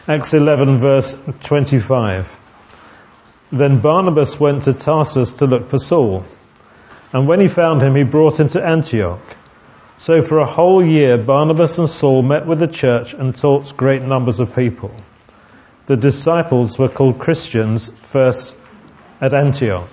Acts 11 verse 25. Then Barnabas went to Tarsus to look for Saul, and when he found him, he brought him to Antioch. So for a whole year, Barnabas and Saul met with the church and taught great numbers of people. The disciples were called Christians first at Antioch.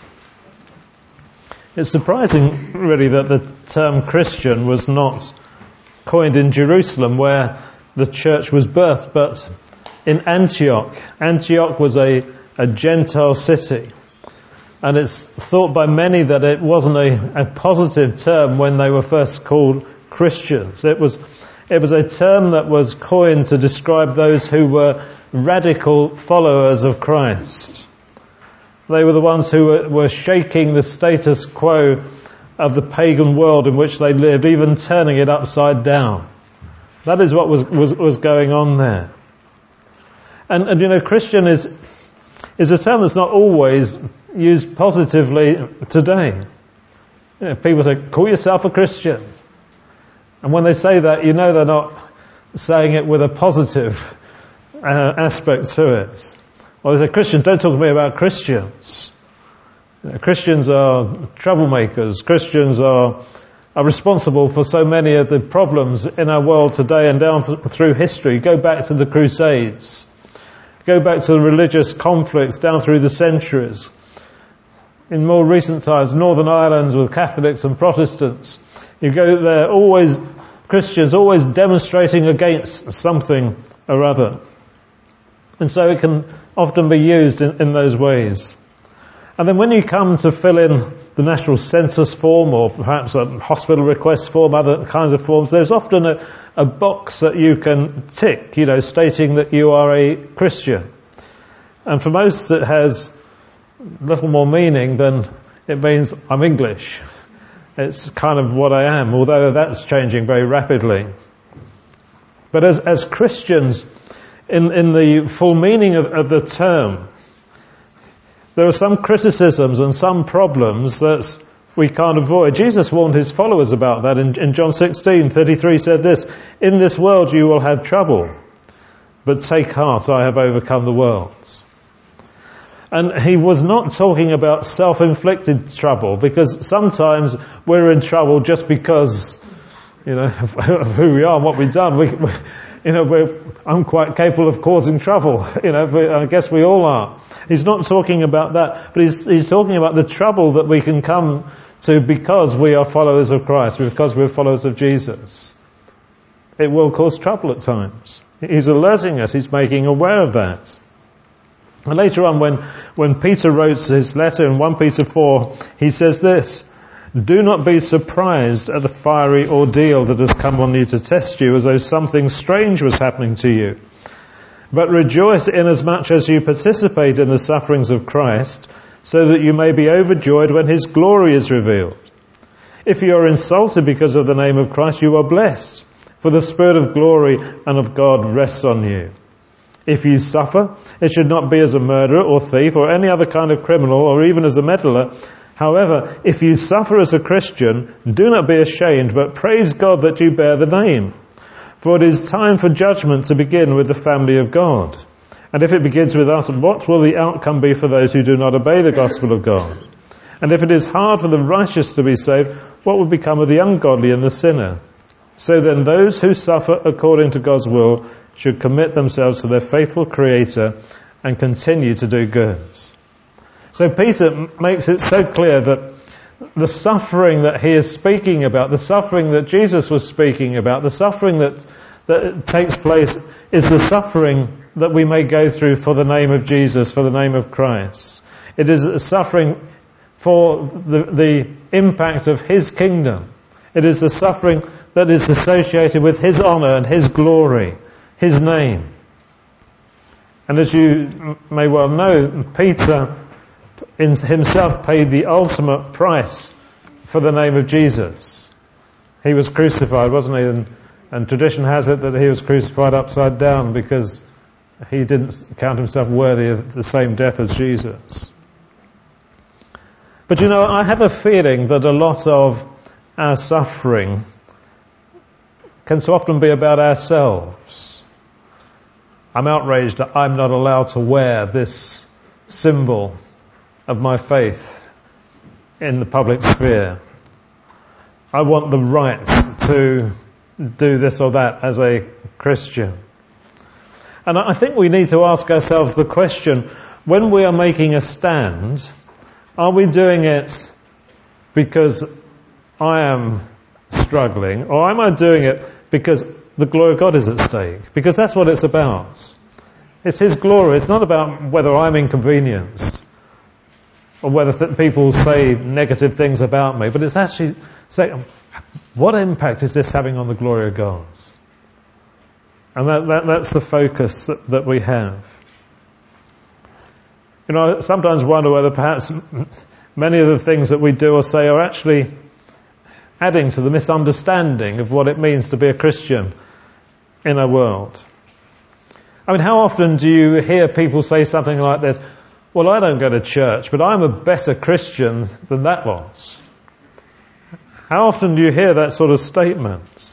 It's surprising, really, that the term Christian was not coined in Jerusalem, where the church was birthed, but in Antioch. Antioch was a Gentile city. And it's thought by many that it wasn't a positive term when they were first called Christians. It was a term that was coined to describe those who were radical followers of Christ. They were the ones who were shaking the status quo of the pagan world in which they lived, even turning it upside down. That is what was going on there. And you know, Christian is a term that's not always used positively today. You know, people say, call yourself a Christian. And when they say that, you know they're not saying it with a positive aspect to it. Or they say, Christian, don't talk to me about Christians. You know, Christians are troublemakers. Christians are responsible for so many of the problems in our world today and down through history. Go back to the Crusades. Go back to the religious conflicts down through the centuries. In more recent times, Northern Ireland with Catholics and Protestants. You go there, Christians always demonstrating against something or other. And so it can often be used in those ways. And then when you come to fill in the national census form, or perhaps a hospital request form, other kinds of forms, there's often a box that you can tick, you know, stating that you are a Christian. And for most it has little more meaning than it means I'm English. It's kind of what I am, although that's changing very rapidly. But as Christians, in the full meaning of the term, there are some criticisms and some problems that we can't avoid. Jesus warned his followers about that. In John 16:33 said this, "In this world you will have trouble, but take heart, I have overcome the world." And he was not talking about self-inflicted trouble, because sometimes we're in trouble just because, you know, of who we are and what we've done. I'm quite capable of causing trouble. You know, I guess we all are. He's not talking about that, but he's talking about the trouble that we can come to because we are followers of Christ, because we're followers of Jesus. It will cause trouble at times. He's alerting us. He's making aware of that. And later on, when Peter wrote his letter in 1 Peter 4, he says this, "Do not be surprised at the fiery ordeal that has come on you to test you, as though something strange was happening to you. But rejoice inasmuch as you participate in the sufferings of Christ, so that you may be overjoyed when his glory is revealed. If you are insulted because of the name of Christ, you are blessed, for the Spirit of glory and of God rests on you. If you suffer, it should not be as a murderer or thief or any other kind of criminal or even as a meddler. However, if you suffer as a Christian, do not be ashamed, but praise God that you bear the name. For it is time for judgment to begin with the family of God. And if it begins with us, what will the outcome be for those who do not obey the gospel of God? And if it is hard for the righteous to be saved, what will become of the ungodly and the sinner? So then those who suffer according to God's will should commit themselves to their faithful Creator and continue to do good." So Peter makes it so clear that the suffering that he is speaking about, the suffering that Jesus was speaking about, the suffering that takes place is the suffering that we may go through for the name of Jesus, for the name of Christ. It is a suffering for the impact of his kingdom. It is the suffering that is associated with his honour and his glory, his name. And as you may well know, Peter himself paid the ultimate price for the name of Jesus. He was crucified, wasn't he? And tradition has it that he was crucified upside down because he didn't count himself worthy of the same death as Jesus. But you know, I have a feeling that a lot of our suffering can so often be about ourselves. I'm outraged that I'm not allowed to wear this symbol of my faith in the public sphere. I want the right to do this or that as a Christian. And I think we need to ask ourselves the question, when we are making a stand, are we doing it because I am struggling, or am I doing it because the glory of God is at stake? Because that's what it's about. It's His glory. It's not about whether I'm inconvenienced or whether people say negative things about me, but it's actually saying, what impact is this having on the glory of God? And that's the focus that we have. You know, I sometimes wonder whether perhaps many of the things that we do or say are actually adding to the misunderstanding of what it means to be a Christian in our world. I mean, how often do you hear people say something like this, well, I don't go to church, but I'm a better Christian than that was? How often do you hear that sort of statement?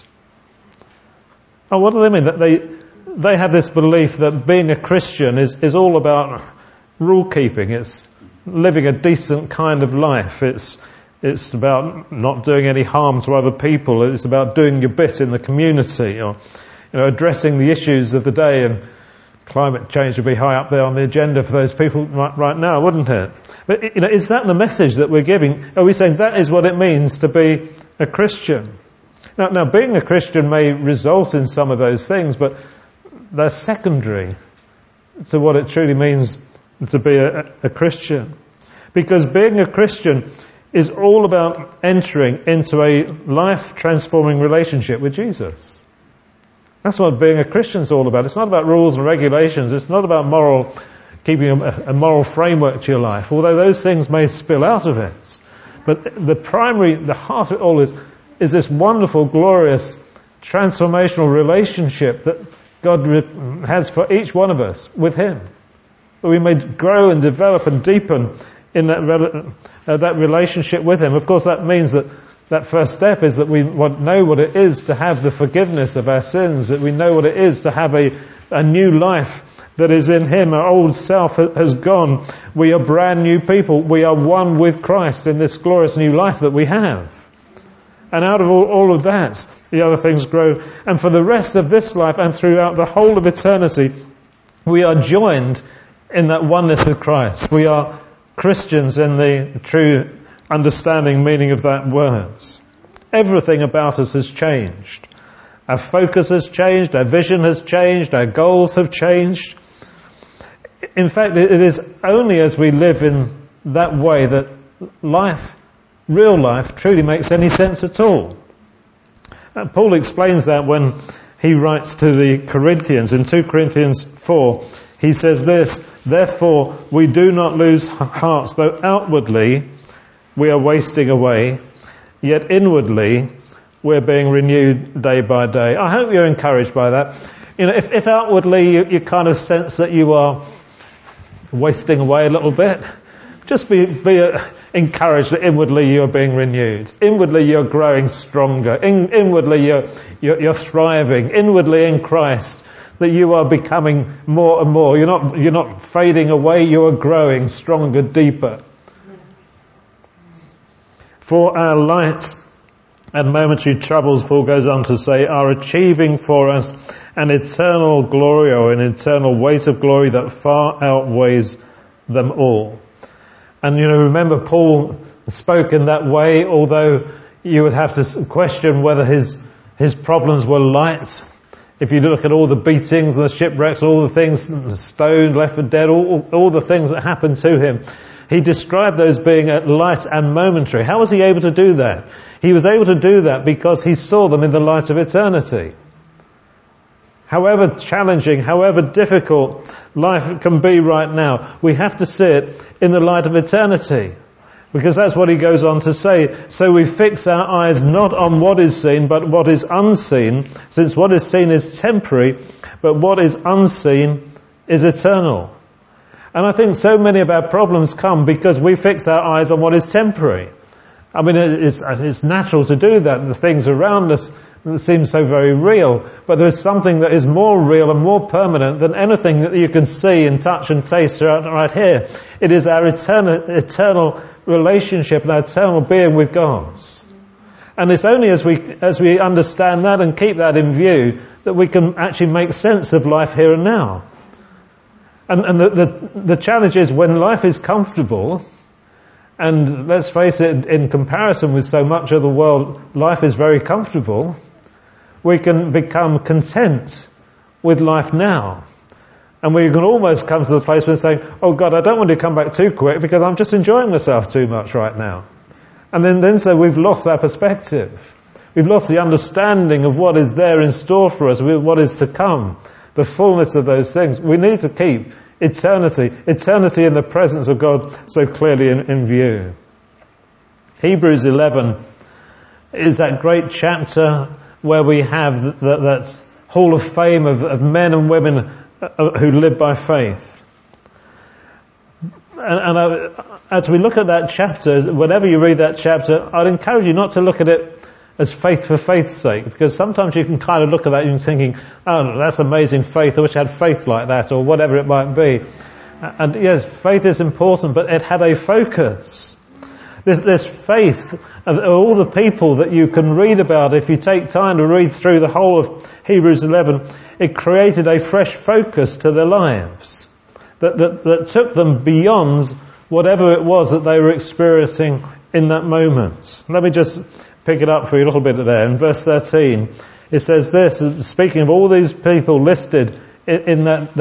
Oh, what do they mean? That they have this belief that being a Christian is all about rule keeping. It's living a decent kind of life. It's about not doing any harm to other people. It's about doing your bit in the community, or addressing the issues of the day. And climate change would be high up there on the agenda for those people right now, wouldn't it? But is that the message that we're giving? Are we saying that is what it means to be a Christian? Now, being a Christian may result in some of those things, but they're secondary to what it truly means to be a Christian. Because being a Christian is all about entering into a life-transforming relationship with Jesus. That's what being a Christian is all about. It's not about rules and regulations. It's not about keeping a moral framework to your life, although those things may spill out of it. But the heart of it all is this wonderful, glorious, transformational relationship that God has for each one of us with Him. That we may grow and develop and deepen in that relationship with Him. Of course, that means that first step is that we know what it is to have the forgiveness of our sins, that we know what it is to have a new life that is in Him. Our old self has gone. We are brand new people. We are one with Christ in this glorious new life that we have. And out of all of that, the other things grow. And for the rest of this life and throughout the whole of eternity, we are joined in that oneness with Christ. We are Christians in the true understanding meaning of that words. Everything about us has changed. Our focus has changed, our vision has changed, our goals have changed. In fact, it is only as we live in that way that real life, truly makes any sense at all. Paul explains that when he writes to the Corinthians in 2 Corinthians 4. He says this, therefore we do not lose hearts, though outwardly we are wasting away, yet inwardly we're being renewed day by day. I hope you're encouraged by that. If outwardly you kind of sense that you are wasting away a little bit, just be encouraged that inwardly you're being renewed. Inwardly you're growing stronger. Inwardly you're thriving. Inwardly in Christ, that you are becoming more and more. You're not fading away. You are growing stronger, deeper. For our light and momentary troubles, Paul goes on to say, are achieving for us an eternal glory, or an eternal weight of glory that far outweighs them all. And remember, Paul spoke in that way, although you would have to question whether his problems were light. If you look at all the beatings and the shipwrecks, all the things, stoned, left for dead, all the things that happened to him, he described those being light and momentary. How was he able to do that? He was able to do that because he saw them in the light of eternity. However challenging, however difficult life can be right now, we have to see it in the light of eternity. Because that's what he goes on to say. So we fix our eyes not on what is seen, but what is unseen, since what is seen is temporary, but what is unseen is eternal. And I think so many of our problems come because we fix our eyes on what is temporary. I mean, it's natural to do that. The things around us that seems so very real, but there is something that is more real and more permanent than anything that you can see and touch and taste right here. It is our eternal relationship and our eternal being with God. And it's only as we understand that and keep that in view that we can actually make sense of life here and now. And the challenge is when life is comfortable, and let's face it, in comparison with so much of the world, life is very comfortable, we can become content with life now. And we can almost come to the place where we're saying, oh God, I don't want to come back too quick because I'm just enjoying myself too much right now. And then so we've lost our perspective. We've lost the understanding of what is there in store for us, what is to come, the fullness of those things. We need to keep eternity in the presence of God so clearly in view. Hebrews 11 is that great chapter where we have that hall of fame of men and women who live by faith. And as we look at that chapter, whenever you read that chapter, I'd encourage you not to look at it as faith for faith's sake, because sometimes you can kind of look at that and you're thinking, oh, that's amazing faith, I wish I had faith like that, or whatever it might be. And yes, faith is important, but it had a focus. This faith of all the people that you can read about, if you take time to read through the whole of Hebrews 11, it created a fresh focus to their lives that took them beyond whatever it was that they were experiencing in that moment. Let me just pick it up for you a little bit there. In verse 13, it says this, speaking of all these people listed in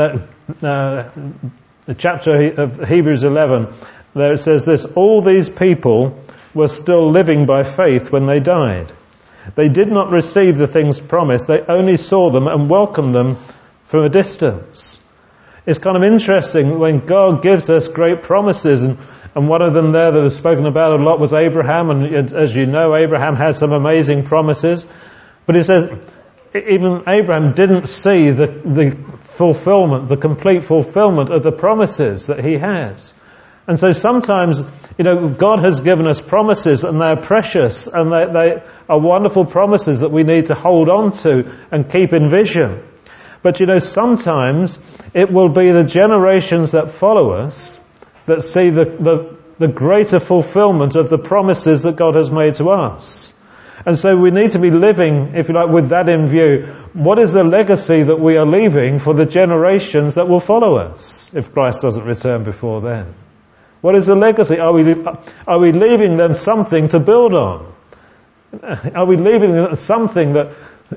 the chapter of Hebrews 11, there it says this, all these people were still living by faith when they died. They did not receive the things promised, they only saw them and welcomed them from a distance. It's kind of interesting when God gives us great promises, and one of them there that was spoken about a lot was Abraham, and as you know, Abraham had some amazing promises. But it says, even Abraham didn't see the fulfillment, the complete fulfillment of the promises that he has. And so sometimes, God has given us promises, and they're precious, and they are wonderful promises that we need to hold on to and keep in vision. But sometimes it will be the generations that follow us that see the greater fulfillment of the promises that God has made to us. And so we need to be living, if you like, with that in view. What is the legacy that we are leaving for the generations that will follow us if Christ doesn't return before then? What is the legacy? Are we leaving them something to build on? Are we leaving them something that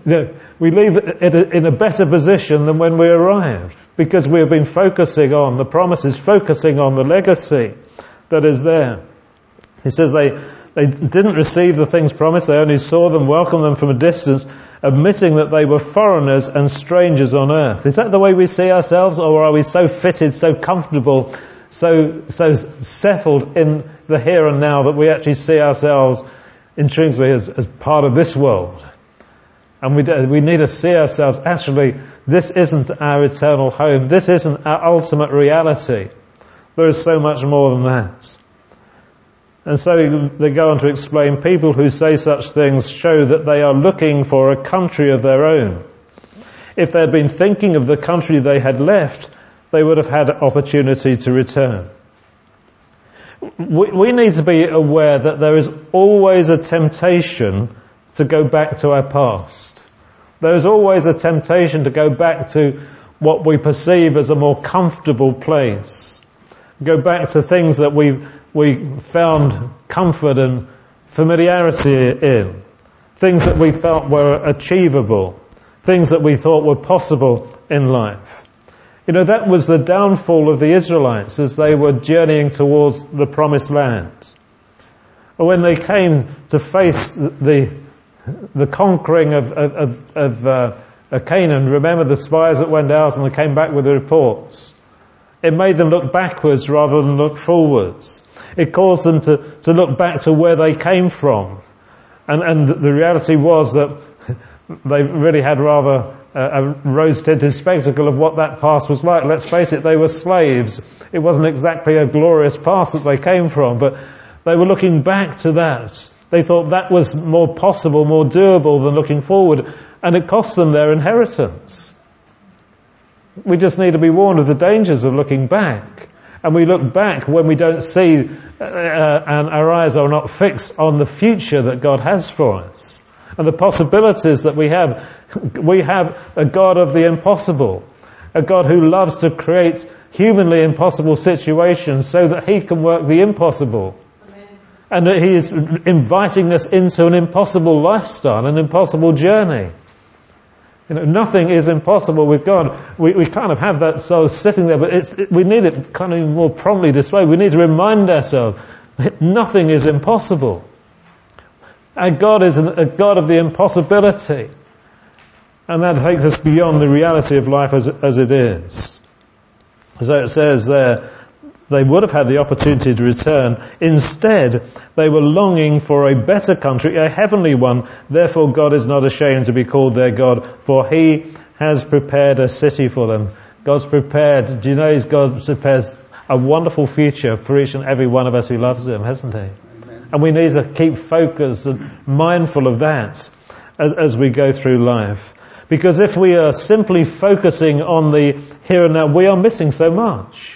we leave it in a better position than when we arrived, because we have been focusing on the promises, focusing on the legacy that is there. He says they didn't receive the things promised, they only saw them, welcomed them from a distance, admitting that they were foreigners and strangers on earth. Is that the way we see ourselves, or are we so fitted, so comfortable, so settled in the here and now that we actually see ourselves intrinsically as part of this world? And we need to see ourselves, actually, this isn't our eternal home. This isn't our ultimate reality. There is so much more than that. And so they go on to explain, people who say such things show that they are looking for a country of their own. If they had been thinking of the country they had left, they would have had opportunity to return. We need to be aware that there is always a temptation to go back to our past. There is always a temptation to go back to what we perceive as a more comfortable place. Go back to things that we found comfort and familiarity in. Things that we felt were achievable. Things that we thought were possible in life. That was the downfall of the Israelites as they were journeying towards the promised land. When they came to face the conquering of Canaan, remember the spies that went out and they came back with the reports. It made them look backwards rather than look forwards. It caused them to look back to where they came from. And the reality was that they really had rather a rose-tinted spectacle of what that past was like. Let's face it, they were slaves. It wasn't exactly a glorious past that they came from, but they were looking back to that They thought that was more possible, more doable than looking forward, and it cost them their inheritance. We just need to be warned of the dangers of looking back. And we look back when we don't see and our eyes are not fixed on the future that God has for us and the possibilities that we have. We have a God of the impossible, a God who loves to create humanly impossible situations so that He can work the impossible. Amen. And that He is inviting us into an impossible lifestyle, an impossible journey. Nothing is impossible with God. We kind of have that soul sitting there, but we need it kind of more promptly displayed. We need to remind ourselves that nothing is impossible. Our God is a God of the impossibility. And that takes us beyond the reality of life as it is. So it says there, they would have had the opportunity to return. Instead, they were longing for a better country, a heavenly one. Therefore, God is not ashamed to be called their God, for He has prepared a city for them. God's prepared, do you know God prepares a wonderful future for each and every one of us who loves Him, hasn't He? Amen. And we need to keep focused and mindful of that as we go through life. Because if we are simply focusing on the here and now, we are missing so much.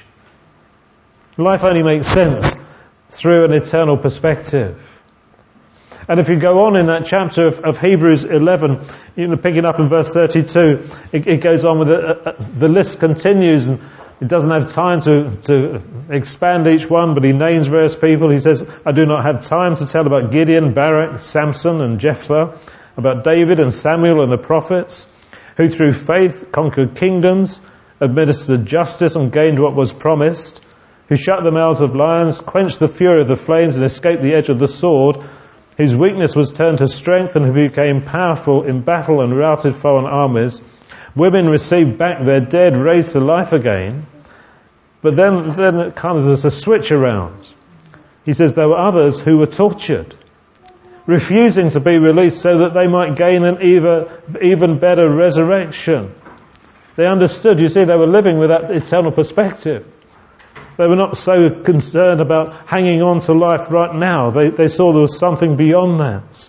Life only makes sense through an eternal perspective. And if you go on in that chapter of Hebrews 11, picking up in verse 32, it goes on with the list continues, and it doesn't have time to expand each one, but he names various people. He says, I do not have time to tell about Gideon, Barak, Samson and Jephthah, about David and Samuel and the prophets, who through faith conquered kingdoms, administered justice and gained what was promised, who shut the mouths of lions, quenched the fury of the flames and escaped the edge of the sword, whose weakness was turned to strength and who became powerful in battle and routed foreign armies. Women received back their dead, raised to life again. But then it comes as a switch around. He says there were others who were tortured, refusing to be released so that they might gain an even better resurrection. They understood, you see, they were living with that eternal perspective. They were not so concerned about hanging on to life right now. They saw there was something beyond that.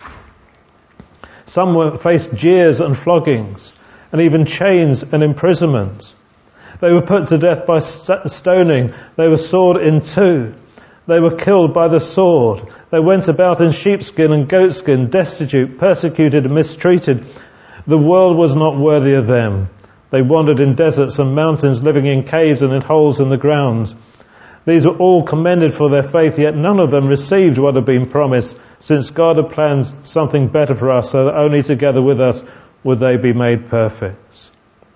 Some faced jeers and floggings, and even chains and imprisonment. They were put to death by stoning. They were sawed in two. They were killed by the sword. They went about in sheepskin and goatskin, destitute, persecuted and mistreated. The world was not worthy of them. They wandered in deserts and mountains, living in caves and in holes in the ground. These were all commended for their faith, yet none of them received what had been promised, since God had planned something better for us, so that only together with us would they be made perfect.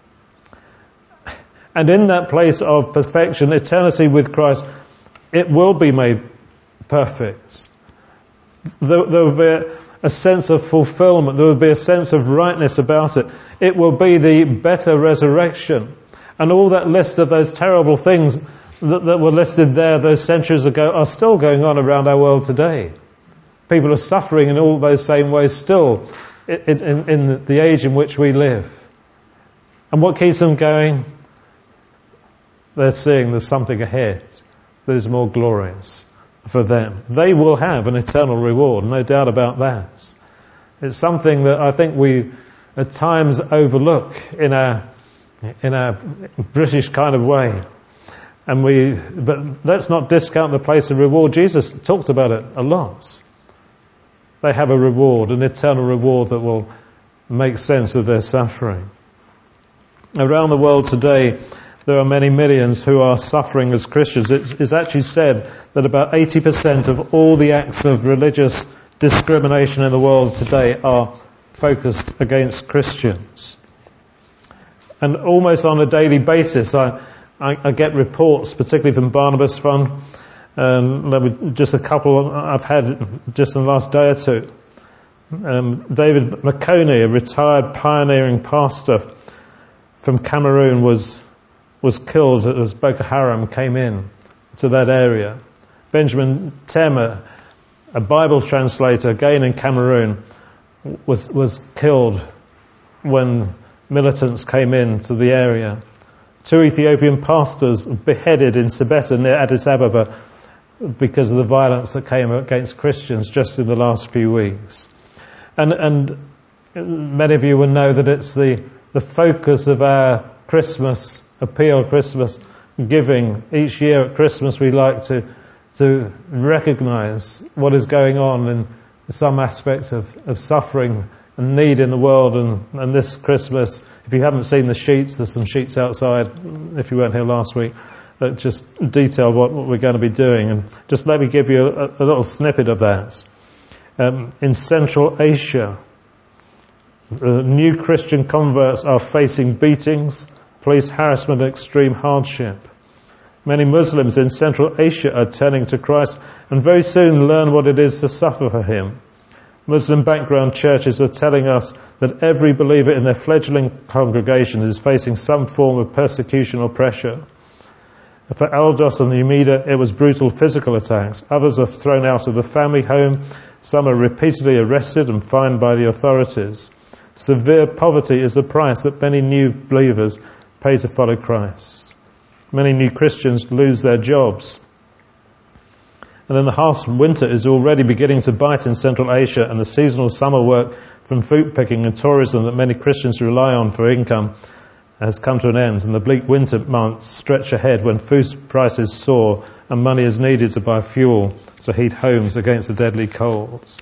And in that place of perfection, eternity with Christ, it will be made perfect. There will be a sense of fulfillment. There will be a sense of rightness about it. It will be the better resurrection. And all that list of those terrible things that were listed there those centuries ago are still going on around our world today. People are suffering in all those same ways still in the age in which we live. And what keeps them going? They're seeing there's something ahead that is more glorious for them. They will have an eternal reward, no doubt about that. It's something that I think we at times overlook in our British kind of way. But let's not discount the place of reward. Jesus talked about it a lot. They have a reward, an eternal reward that will make sense of their suffering. Around the world today, there are many millions who are suffering as Christians. It's actually said that about 80% of all the acts of religious discrimination in the world today are focused against Christians. And almost on a daily basis, I get reports, particularly from Barnabas Fund, just a couple I've had just in the last day or two. David McConey, a retired pioneering pastor from Cameroon, was killed as Boko Haram came in to that area. Benjamin Tema, a Bible translator, again in Cameroon, was killed when militants came into the area. 2 Ethiopian pastors beheaded in Sibeta near Addis Ababa because of the violence that came against Christians just in the last few weeks. And many of you will know that it's the focus of our Christmas appeal, Christmas giving. Each year at Christmas we like to recognise what is going on in some aspects of suffering and need in the world. And this Christmas, if you haven't seen the sheets, there's some sheets outside, if you weren't here last week, that just detail what we're going to be doing. And just let me give you a little snippet of that. In Central Asia, new Christian converts are facing beatings, police harassment and extreme hardship. Many Muslims in Central Asia are turning to Christ and very soon learn what it is to suffer for him. Muslim background churches are telling us that every believer in their fledgling congregation is facing some form of persecution or pressure. For Aldos and Umida, it was brutal physical attacks. Others are thrown out of the family home. Some are repeatedly arrested and fined by the authorities. Severe poverty is the price that many new believers pay to follow Christ. Many new Christians lose their jobs. And then the harsh winter is already beginning to bite in Central Asia, and the seasonal summer work from fruit picking and tourism that many Christians rely on for income has come to an end, and the bleak winter months stretch ahead when food prices soar and money is needed to buy fuel to heat homes against the deadly colds.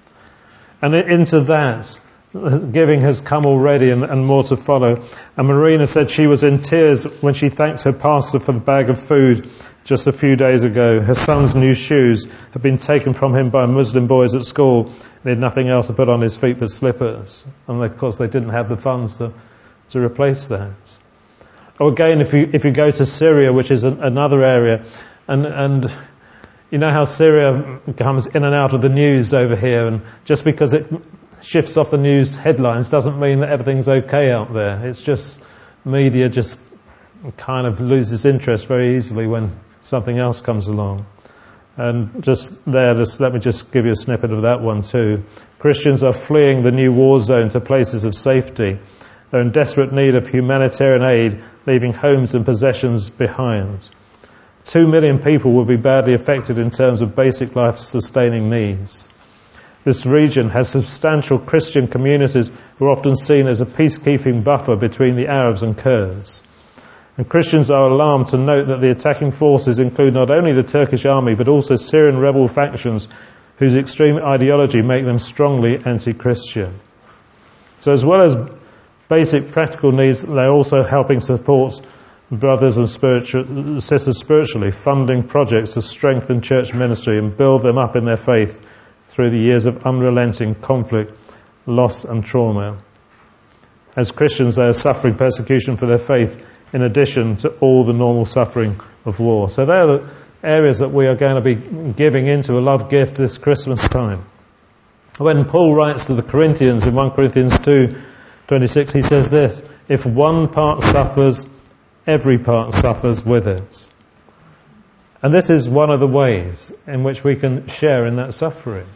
And into that, giving has come already and more to follow. And Marina said she was in tears when she thanked her pastor for the bag of food just a few days ago. Her son's new shoes had been taken from him by Muslim boys at school, and he had nothing else to put on his feet but slippers. And of course they didn't have the funds to replace that. Or again, if you go to Syria, which is another area, and you know how Syria comes in and out of the news over here, and just because it shifts off the news headlines doesn't mean that everything's okay out there. It's just media just kind of loses interest very easily when something else comes along. And let me just give you a snippet of that one too. Christians are fleeing the new war zone to places of safety. They're in desperate need of humanitarian aid, leaving homes and possessions behind. 2 million people will be badly affected in terms of basic life-sustaining needs. This region has substantial Christian communities who are often seen as a peacekeeping buffer between the Arabs and Kurds. And Christians are alarmed to note that the attacking forces include not only the Turkish army but also Syrian rebel factions whose extreme ideology make them strongly anti-Christian. So as well as basic practical needs, they're also helping support brothers and sisters spiritually, funding projects to strengthen church ministry and build them up in their faith through the years of unrelenting conflict, loss and trauma. As Christians, they are suffering persecution for their faith in addition to all the normal suffering of war. So they are the areas that we are going to be giving into a love gift this Christmas time. When Paul writes to the Corinthians in 1 Corinthians 2:26, he says this: if one part suffers, every part suffers with it. And this is one of the ways in which we can share in that suffering.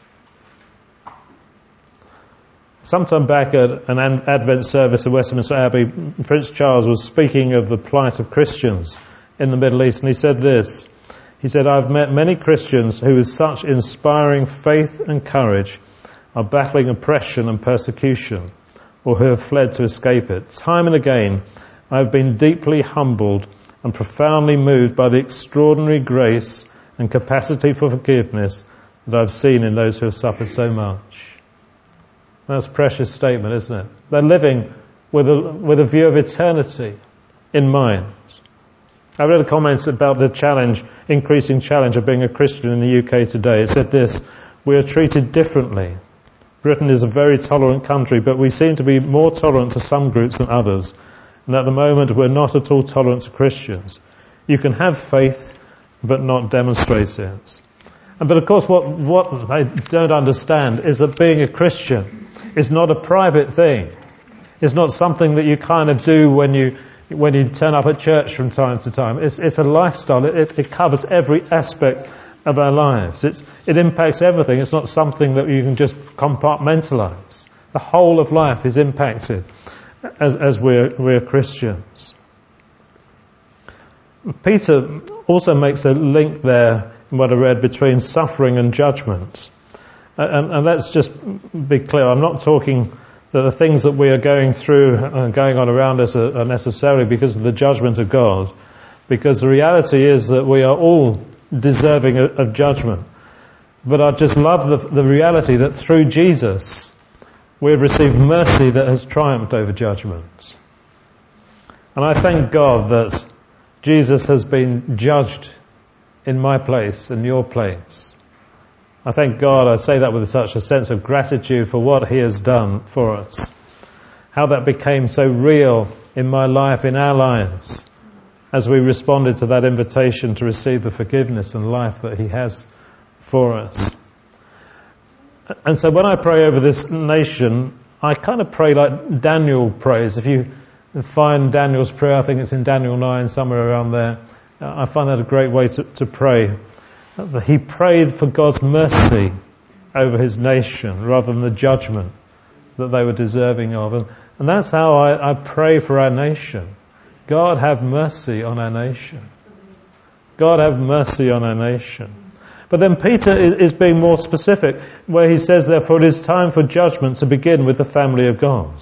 Sometime back at an Advent service at Westminster Abbey, Prince Charles was speaking of the plight of Christians in the Middle East, and he said this. He said, I've met many Christians who with such inspiring faith and courage are battling oppression and persecution, or who have fled to escape it. Time and again, I have been deeply humbled and profoundly moved by the extraordinary grace and capacity for forgiveness that I've seen in those who have suffered so much. That's a precious statement, isn't it? They're living with a view of eternity in mind. I read a comment about the increasing challenge of being a Christian in the UK today. It said this: we are treated differently. Britain is a very tolerant country, but we seem to be more tolerant to some groups than others. And at the moment, we're not at all tolerant to Christians. You can have faith, but not demonstrate it. But of course, what I don't understand is that being a Christian is not a private thing. It's not something that you kind of do when you turn up at church from time to time. It's a lifestyle. It covers every aspect of our lives. It impacts everything. It's not something that you can just compartmentalize. The whole of life is impacted as we're Christians. Peter also makes a link there what I read, between suffering and judgment. And let's just be clear, I'm not talking that the things that we are going through and going on around us are necessarily because of the judgment of God, because the reality is that we are all deserving of judgment. But I just love the reality that through Jesus we have received mercy that has triumphed over judgment. And I thank God that Jesus has been judged in my place and your place. I thank God, I say that with such a sense of gratitude for what He has done for us. How that became so real in my life, in our lives, as we responded to that invitation to receive the forgiveness and life that He has for us. And so when I pray over this nation, I kind of pray like Daniel prays. If you find Daniel's prayer, I think it's in Daniel 9, somewhere around there. I find that a great way to pray. He prayed for God's mercy over his nation rather than the judgment that they were deserving of. And that's how I pray for our nation. God have mercy on our nation. God have mercy on our nation. But then Peter is being more specific, where he says, therefore, it is time for judgment to begin with the family of God.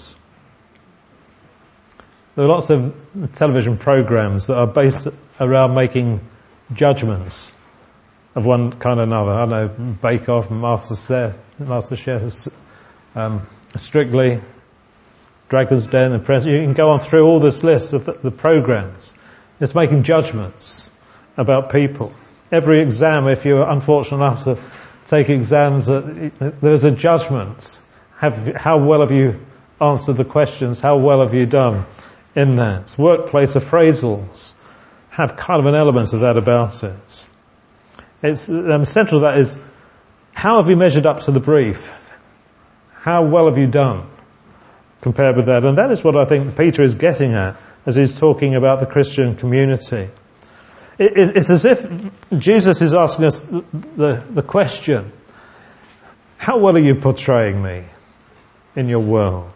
There are lots of television programs that are based around making judgments of one kind or another. I know Bake Off, MasterChef, Strictly, Dragon's Den, and Prince. You can go on through all this list of the programs. It's making judgments about people. Every exam, if you're unfortunate enough to take exams, there's a judgment. How well have you answered the questions? How well have you done in that? Workplace appraisals have kind of an element of that about it. It's central to that is, how have you measured up to the brief? How well have you done compared with that? And that is what I think Peter is getting at as he's talking about the Christian community. It's as if Jesus is asking us the question, how well are you portraying me in your world?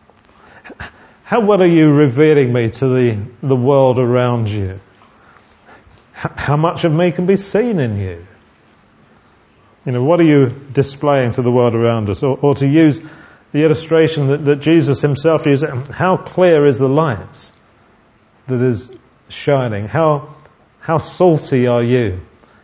How well are you revealing me to the world around you? How much of me can be seen in you? You know, what are you displaying to the world around us? Or to use the illustration that Jesus himself used, how clear is the light that is shining? How salty are you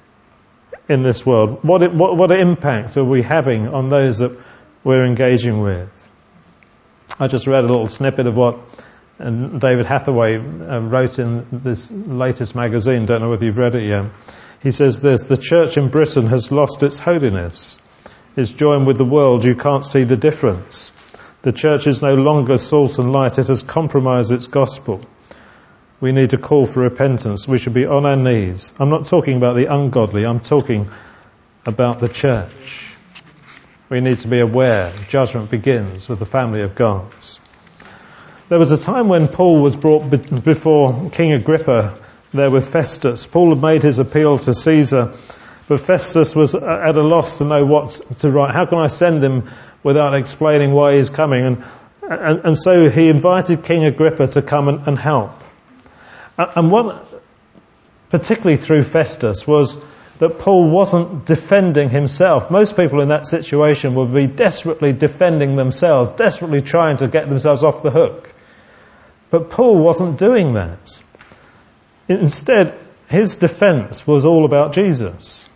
in this world? What impact are we having on those that we're engaging with? I just read a little snippet of what David Hathaway wrote in this latest magazine. Don't know whether you've read it yet. He says this: the church in Britain has lost its holiness. It's joined with the world. You can't see the difference. The church is no longer salt and light. It has compromised its gospel. We need to call for repentance. We should be on our knees. I'm not talking about the ungodly. I'm talking about the church. We need to be aware judgment begins with the family of God. There was a time when Paul was brought before King Agrippa there with Festus. Paul had made his appeal to Caesar, but Festus was at a loss to know what to write. How can I send him without explaining why he's coming? And so he invited King Agrippa to come and help. And what, particularly through Festus, was that Paul wasn't defending himself. Most people in that situation would be desperately defending themselves, desperately trying to get themselves off the hook. But Paul wasn't doing that. Instead, his defence was all about Jesus.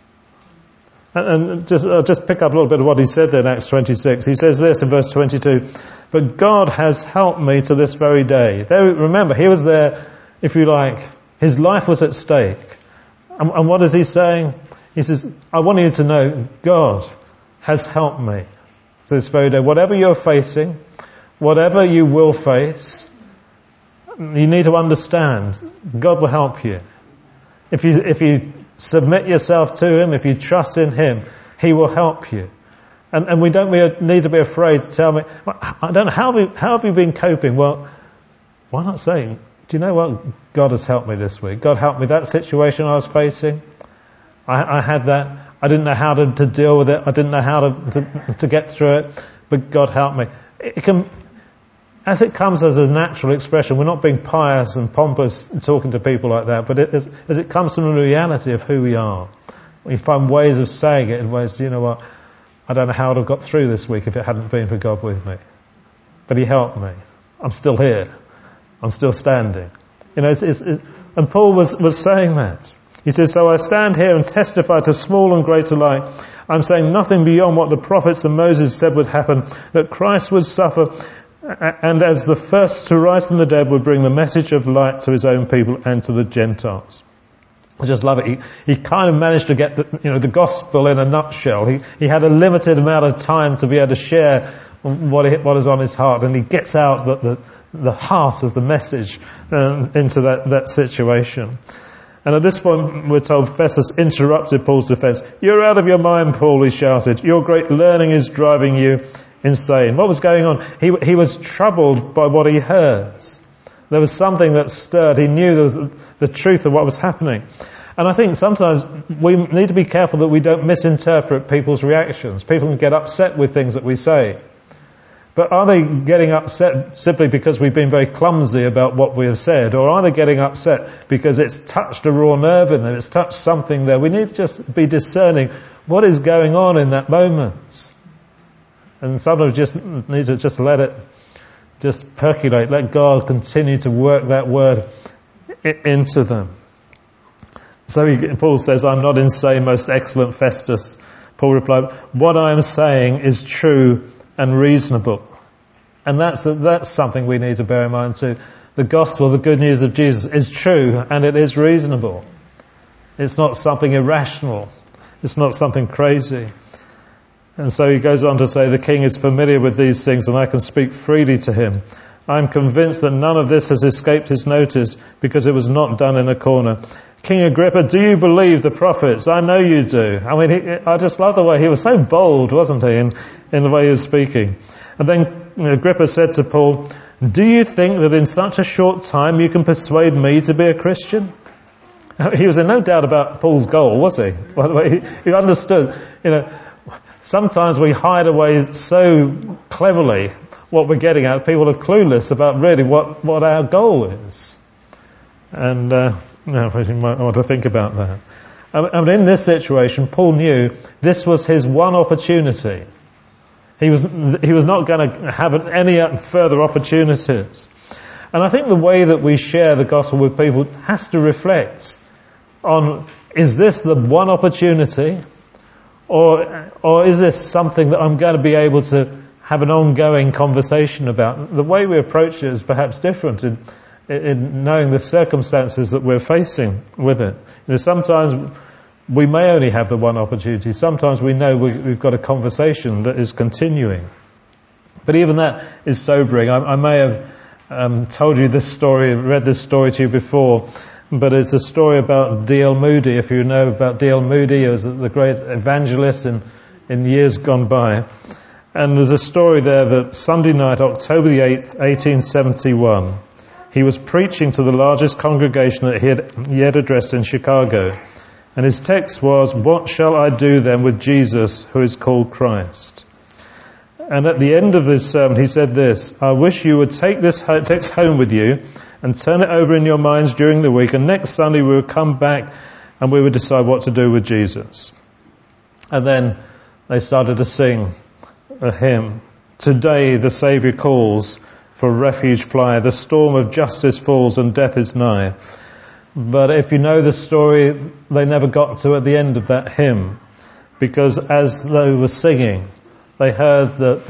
And I'll just pick up a little bit of what he said there in Acts 26. He says this in verse 22, but God has helped me to this very day. Remember, he was there, if you like, his life was at stake. And what is he saying? He says, I want you to know God has helped me to this very day. Whatever you're facing, whatever you will face, you need to understand God will help you. If you submit yourself to him, if you trust in him, he will help you. And we don't need to be afraid to tell me, I don't know, how have you been coping? Well, why not say, do you know what? God has helped me this week. God helped me that situation I was facing. I had that. I didn't know how to deal with it. I didn't know how to get through it. But God helped me. It can, as it comes as a natural expression, we're not being pious and pompous and talking to people like that, but as it comes from the reality of who we are. We find ways of saying it in ways, you know what, I don't know how I'd have got through this week if it hadn't been for God with me. But He helped me. I'm still here. I'm still standing. You know, and Paul was saying that. He says, so I stand here and testify to small and great alike. I'm saying nothing beyond what the prophets and Moses said would happen, that Christ would suffer, and as the first to rise from the dead would bring the message of light to His own people and to the Gentiles. I just love it. He kind of managed to get the gospel in a nutshell. He had a limited amount of time to be able to share what is on his heart, and he gets out the heart of the message into that situation. And at this point, we're told Festus interrupted Paul's defense. You're out of your mind, Paul, he shouted. Your great learning is driving you insane. What was going on? He was troubled by what he heard. There was something that stirred. He knew there was the truth of what was happening. And I think sometimes we need to be careful that we don't misinterpret people's reactions. People can get upset with things that we say. But are they getting upset simply because we've been very clumsy about what we have said? Or are they getting upset because it's touched a raw nerve in them, it's touched something there? We need to just be discerning what is going on in that moment. And sometimes just need to just let it just percolate, let God continue to work that word into them. So Paul says, I'm not insane, most excellent Festus. Paul replied, what I am saying is true and reasonable. And that's something we need to bear in mind too. The gospel, the good news of Jesus, is true and it is reasonable. It's not something irrational. It's not something crazy. And so he goes on to say, the king is familiar with these things and I can speak freely to him. I'm convinced that none of this has escaped his notice because it was not done in a corner. King Agrippa, do you believe the prophets? I know you do. I mean, I just love the way he was so bold, wasn't he, in the way he was speaking. And then Agrippa said to Paul, do you think that in such a short time you can persuade me to be a Christian? He was in no doubt about Paul's goal, was he? By the way, he understood, sometimes we hide away so cleverly what we're getting at. People are clueless about really what our goal is. And you might want to think about that. I mean, in this situation, Paul knew this was his one opportunity. He was not going to have any further opportunities. And I think the way that we share the gospel with people has to reflect on, is this the one opportunity? Or is this something that I'm going to be able to have an ongoing conversation about? The way we approach it is perhaps different in knowing the circumstances that we're facing with it. Sometimes we may only have the one opportunity. Sometimes we know we've got a conversation that is continuing. But even that is sobering. I may have told you this story, read this story to you before, but it's a story about D.L. Moody. If you know about D.L. Moody, he was the great evangelist in years gone by. And there's a story there that Sunday night, October the 8th, 1871, he was preaching to the largest congregation that he had addressed in Chicago. And his text was, what shall I do then with Jesus who is called Christ? And at the end of this sermon he said this, I wish you would take this text home with you and turn it over in your minds during the week, and next Sunday we would come back and we would decide what to do with Jesus. And then they started to sing a hymn. Today the Saviour calls, for refuge fly, the storm of justice falls and death is nigh. But if you know the story, they never got to at the end of that hymn, because as they were singing, they heard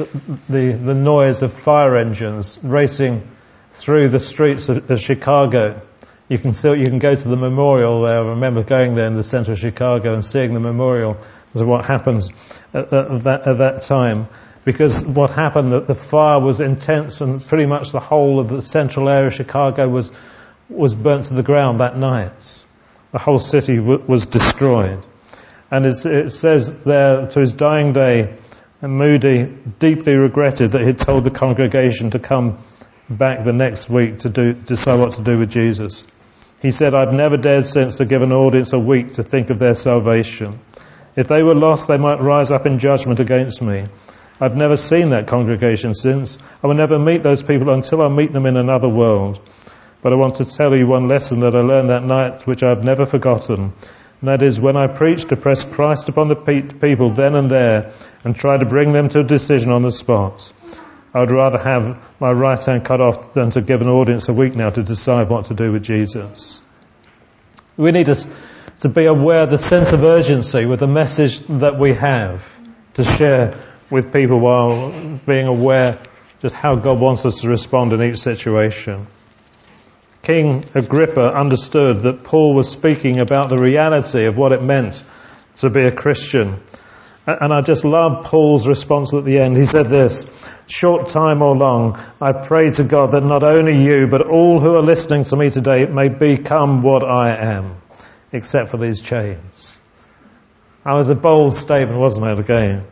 the noise of fire engines racing through the streets of Chicago. You can go to the memorial there. I remember going there in the center of Chicago and seeing the memorial as what happens at that time. Because what happened, that the fire was intense and pretty much the whole of the central area of Chicago was burnt to the ground that night. The whole city was destroyed. And it says there, to his dying day, Moody deeply regretted that he'd told the congregation to come back the next week to decide what to do with Jesus. He said, I've never dared since to give an audience a week to think of their salvation. If they were lost, they might rise up in judgment against me. I've never seen that congregation since. I will never meet those people until I meet them in another world. But I want to tell you one lesson that I learned that night, which I've never forgotten. And that is, when I preach to press Christ upon the people then and there and try to bring them to a decision on the spot, I would rather have my right hand cut off than to give an audience a week now to decide what to do with Jesus. We need to be aware of the sense of urgency with the message that we have to share with people, while being aware just how God wants us to respond in each situation. King Agrippa understood that Paul was speaking about the reality of what it meant to be a Christian. And I just love Paul's response at the end. He said this: "Short time or long, I pray to God that not only you, but all who are listening to me today may become what I am, except for these chains." That was a bold statement, wasn't it, again?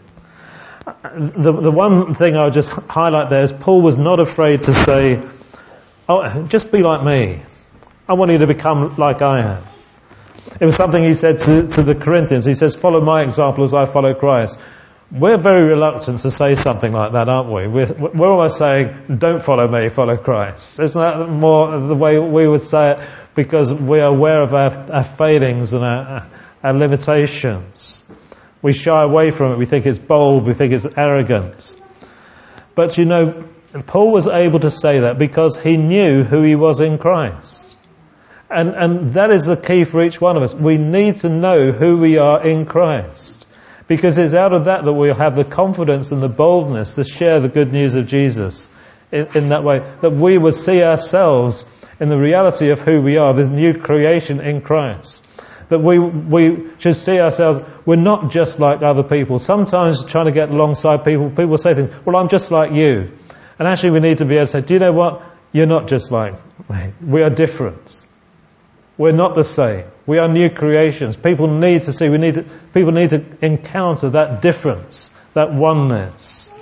The one thing I would just highlight there is Paul was not afraid to say, "Oh, just be like me. I want you to become like I am." It was something he said to the Corinthians. He says, "Follow my example as I follow Christ." We're very reluctant to say something like that, aren't we? We're always saying, "Don't follow me, follow Christ." Isn't that more the way we would say it? Because we are aware of our failings and our limitations. We shy away from it. We think it's bold. We think it's arrogant. But you know, Paul was able to say that because he knew who he was in Christ. And that is the key for each one of us. We need to know who we are in Christ. Because it's out of that we'll have the confidence and the boldness to share the good news of Jesus in that way. That we would see ourselves in the reality of who we are, the new creation in Christ. That we should see ourselves, we're not just like other people. Sometimes trying to get alongside people say things, "Well, I'm just like you." And actually we need to be able to say, "Do you know what? You're not just like me. We are different. We're not the same. We are new creations." People need to see, people need to encounter that difference, that oneness.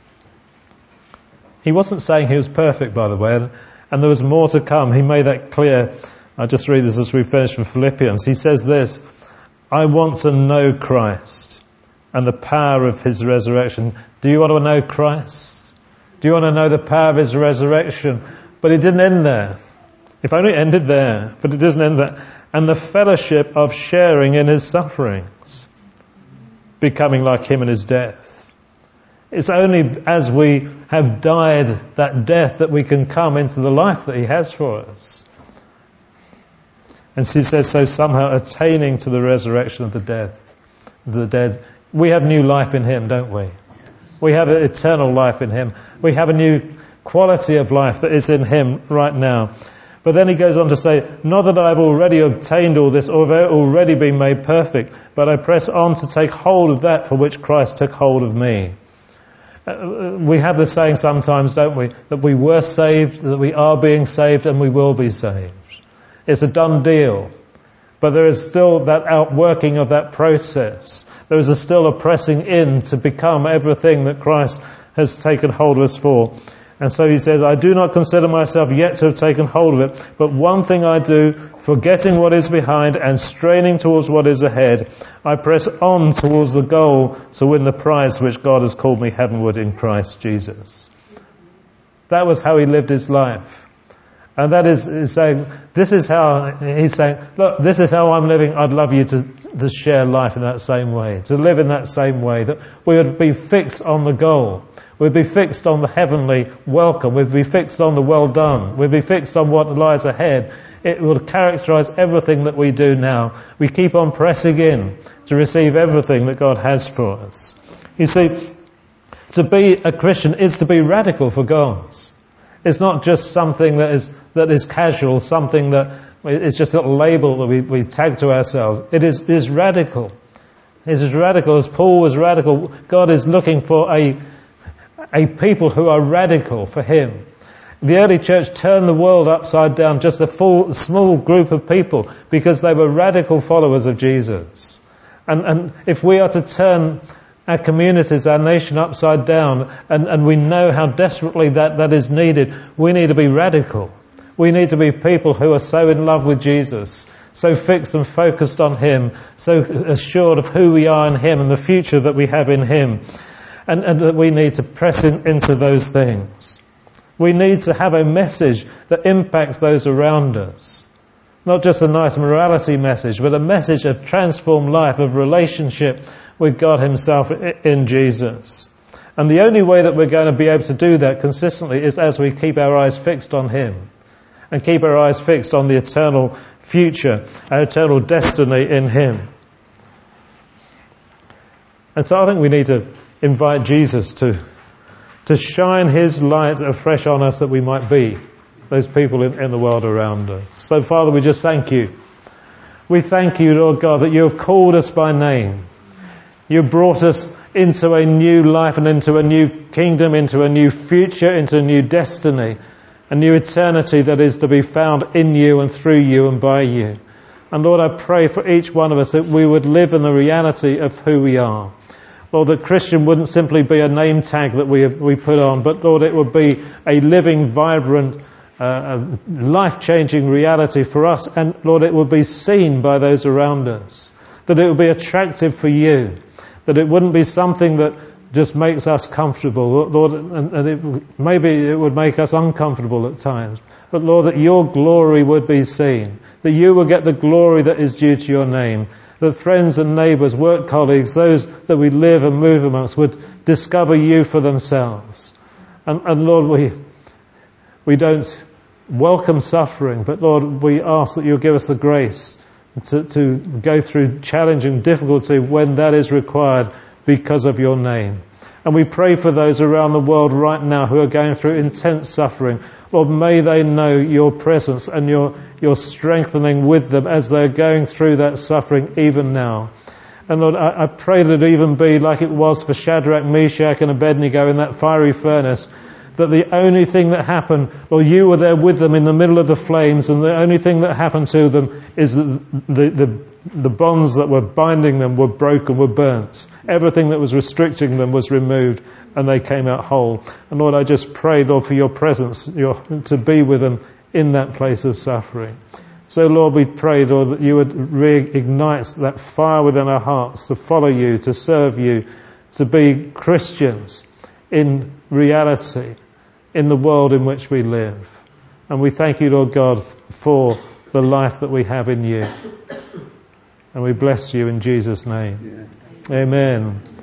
He wasn't saying he was perfect, by the way, and there was more to come. He made that clear. I'll just read this as we finish from Philippians. He says this: "I want to know Christ and the power of his resurrection." Do you want to know Christ? Do you want to know the power of his resurrection? But it didn't end there. If only it ended there, but it doesn't end there. "And the fellowship of sharing in his sufferings, becoming like him in his death." It's only as we have died that death that we can come into the life that he has for us. And she says, so somehow attaining to the resurrection of the dead. We have new life in him, don't we? We have an eternal life in him. We have a new quality of life that is in him right now. But then he goes on to say, "Not that I've already obtained all this or have already been made perfect, but I press on to take hold of that for which Christ took hold of me." We have the saying sometimes, don't we, that we were saved, that we are being saved, and we will be saved. It's a done deal. But there is still that outworking of that process. There is still a pressing in to become everything that Christ has taken hold of us for. And so he says, "I do not consider myself yet to have taken hold of it, but one thing I do, forgetting what is behind and straining towards what is ahead, I press on towards the goal to win the prize which God has called me heavenward in Christ Jesus." That was how he lived his life. And that is saying, this is how, he's saying, look, this is how I'm living. I'd love you to share life in that same way, to live in that same way, that we would be fixed on the goal. We'd be fixed on the heavenly welcome. We'd be fixed on the well done. We'd be fixed on what lies ahead. It will characterize everything that we do now. We keep on pressing in to receive everything that God has for us. You see, to be a Christian is to be radical for God. It's not just something that is casual, something that is just a little label that we tag to ourselves. It is radical. It is radical as Paul was radical. God is looking for a people who are radical for him. The early church turned the world upside down, just a small group of people, because they were radical followers of Jesus. And if we are to turn our communities, our nation upside down, and we know how desperately that is needed, we need to be radical. We need to be people who are so in love with Jesus, so fixed and focused on him, so assured of who we are in him and the future that we have in him. And that we need to press into those things. We need to have a message that impacts those around us. Not just a nice morality message, but a message of transformed life, of relationship with God himself in Jesus. And the only way that we're going to be able to do that consistently is as we keep our eyes fixed on him and keep our eyes fixed on the eternal future, our eternal destiny in him. And so I think we need to invite Jesus to shine his light afresh on us, that we might be those people in the world around us. So Father, we just thank you. We thank you, Lord God, that you have called us by name. You brought us into a new life and into a new kingdom, into a new future, into a new destiny, a new eternity that is to be found in you and through you and by you. And Lord, I pray for each one of us that we would live in the reality of who we are. Lord, that Christian wouldn't simply be a name tag that we put on, but Lord, it would be a living, vibrant, life-changing reality for us. And Lord, it would be seen by those around us. That it would be attractive for you. That it wouldn't be something that just makes us comfortable, Lord, and maybe it would make us uncomfortable at times. But Lord, that your glory would be seen. That you will get the glory that is due to your name. That friends and neighbours, work colleagues, those that we live and move amongst would discover you for themselves. And Lord, we don't welcome suffering, but Lord, we ask that you'll give us the grace to go through challenging difficulty when that is required because of your name. And we pray for those around the world right now who are going through intense suffering. Lord, may they know your presence and your strengthening with them as they're going through that suffering even now. And Lord, I pray that it even be like it was for Shadrach, Meshach and Abednego in that fiery furnace, that the only thing that happened, well, you were there with them in the middle of the flames, and the only thing that happened to them is that the bonds that were binding them were broken, were burnt. Everything that was restricting them was removed, and they came out whole. And Lord, I just pray, Lord, for your presence, to be with them in that place of suffering. So Lord, we pray, Lord, that you would reignite that fire within our hearts to follow you, to serve you, to be Christians in reality, in the world in which we live. And we thank you, Lord God, for the life that we have in you. And we bless you in Jesus' name. Amen.